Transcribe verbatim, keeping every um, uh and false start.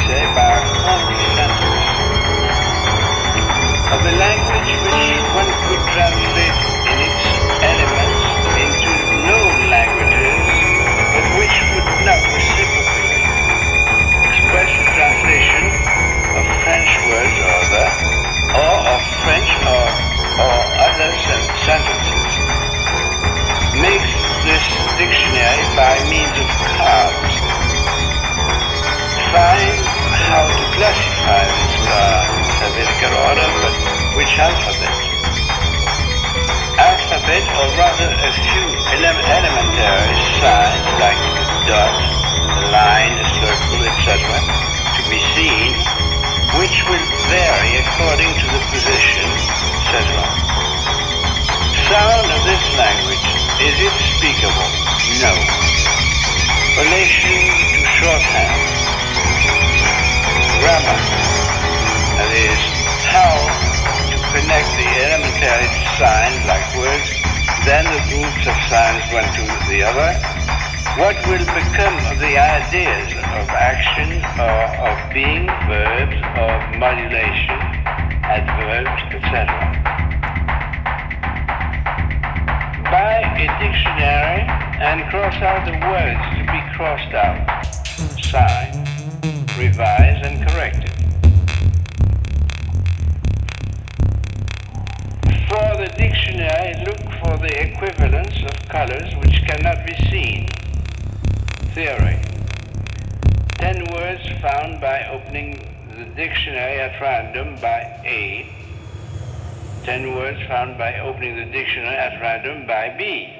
say, by a whole sentence. Of a language which one could translate in its elements into known languages, but which would not reciprocally express the translation of French words or other, or of French or, or other sen- sentences, makes this dictionary by means of cards. Find how to classify this card in alphabetical order, but which alphabet? Alphabet, or rather a few ele- elementary signs like a dot, a line, a circle, et cetera, to be seen, which will vary according to the position, et cetera. Sound of this language, is it speakable? No. Relation to shorthand. Grammar, that is, how to connect the elementary signs like words, then the groups of signs one to the other. What will become of the ideas of action or of being, verbs, of modulation, adverbs, et cetera. Buy a dictionary and cross out the words to be crossed out. Sign. Revise and correct it. For the dictionary, look for the equivalence of colors which cannot be seen. Theory. Ten words found by opening the dictionary at random by A. Ten words found by opening the dictionary at random by B.